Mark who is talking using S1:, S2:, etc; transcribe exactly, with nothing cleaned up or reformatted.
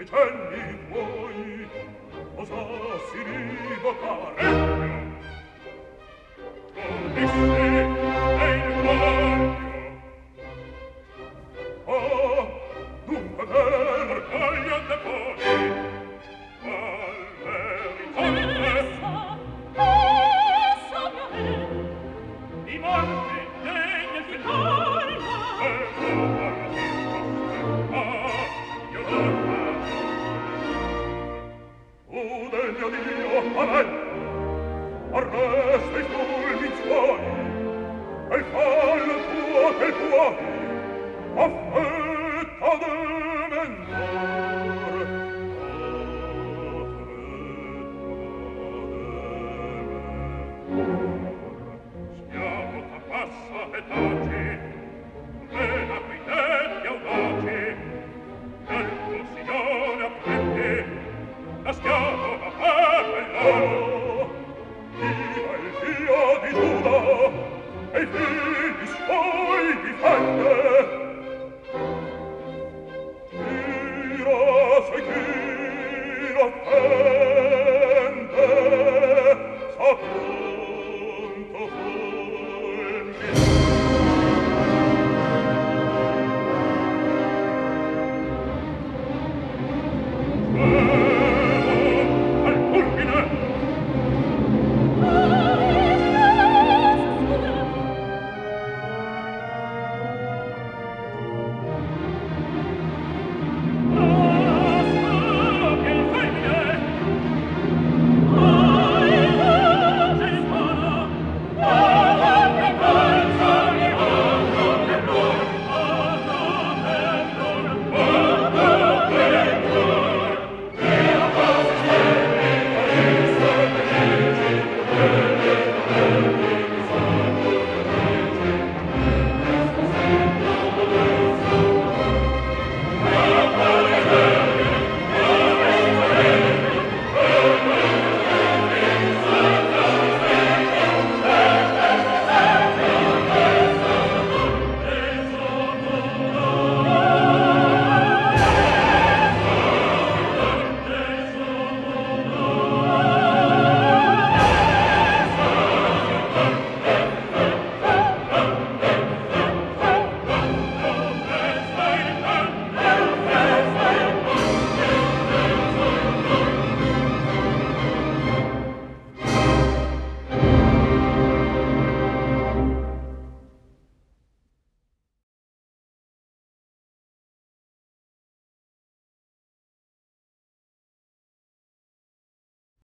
S1: cenni tuoi osassi rivocare. Odissi è il voglio. Ah, dunque per voglio te poi al verità
S2: Essa mia è
S1: di morte degna il figlio e ah, io dorma tu del mio Dio amen arresta i fulmi suoi e il fallo tuo che puoi affetta de mentor stiamo a passa e taci mena qui tetti audaci nel tuo signore apprendi la stiamo a appellare viva il Dio di Giuda e i figli suoi difende Tira, sai chi lo fa